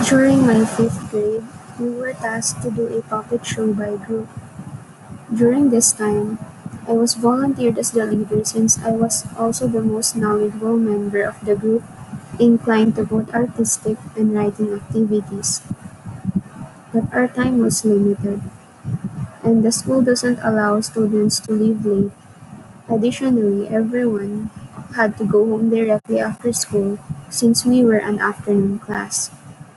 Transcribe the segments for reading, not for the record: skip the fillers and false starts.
During my fifth grade, we were tasked to do a puppet show by group. During this time, I was volunteered as the leader since I was also the most knowledgeable member of the group, inclined to both artistic and writing activities. But our time was limited, and the school doesn't allow students to leave late. Additionally, everyone had to go home directly after school since we were an afternoon class.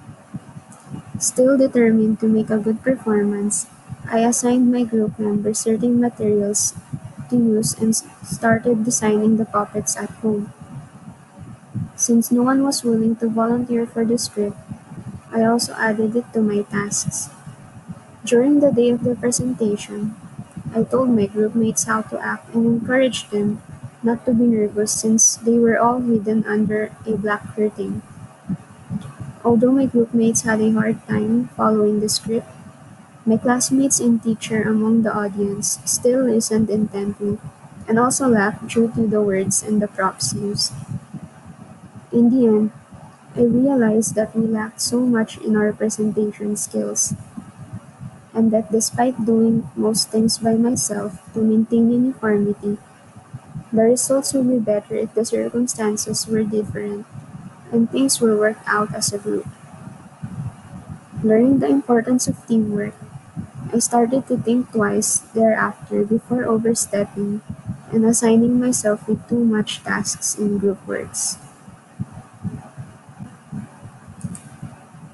Still determined to make a good performance, I assigned my group members certain materials to use and started designing the puppets at home. Since no one was willing to volunteer for the script, I also added it to my tasks. During the day of the presentation, I told my group mates how to act and encouraged them not to be nervous since they were all hidden under a black curtain. Although my group mates had a hard time following the script, my classmates and teacher among the audience still listened intently and also laughed due to the words and the props used. In the end, I realized that we lacked so much in our presentation skills, and that despite doing most things by myself to maintain uniformity, the results would be better if the circumstances were different and things were worked out as a group. Learning the importance of teamwork, I started to think twice thereafter before overstepping and assigning myself with too much tasks in group works.